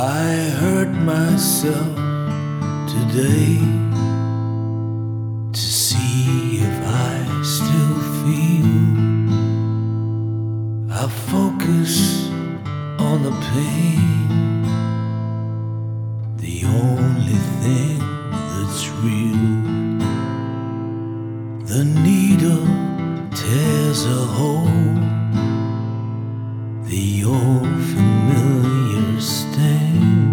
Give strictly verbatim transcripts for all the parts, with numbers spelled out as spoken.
I hurt myself today to see if I still feel. I focus on the pain, the only thing that's real. The needle tears a hole, the old familiar sting.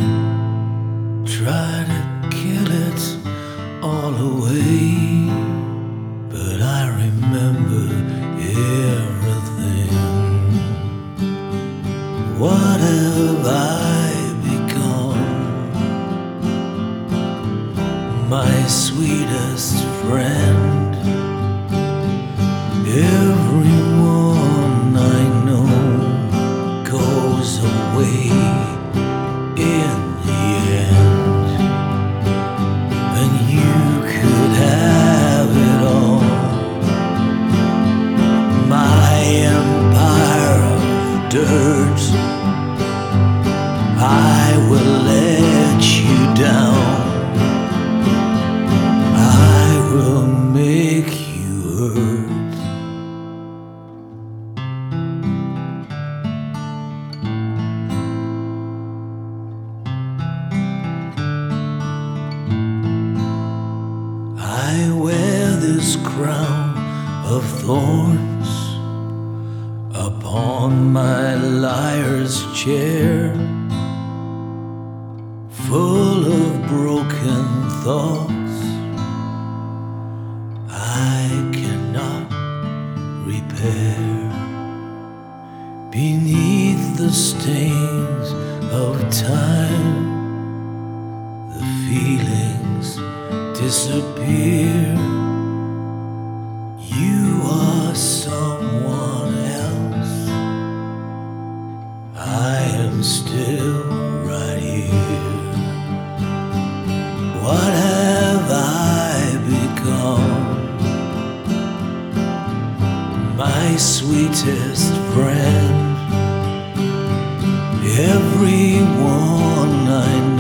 Try to kill it all away, but I remember everything. What have I become? My sweetest friend. Everyone I know goes away in the end, and you could have it all. My empire of dirt, I will let you down. I will make you hurt. I wear this crown of thorns upon my liar's chair, full of broken thoughts I cannot repair. Beneath the stains of time, the feelings disappear. You are someone else, I am still right here. What have I become? My sweetest friend. Everyone I know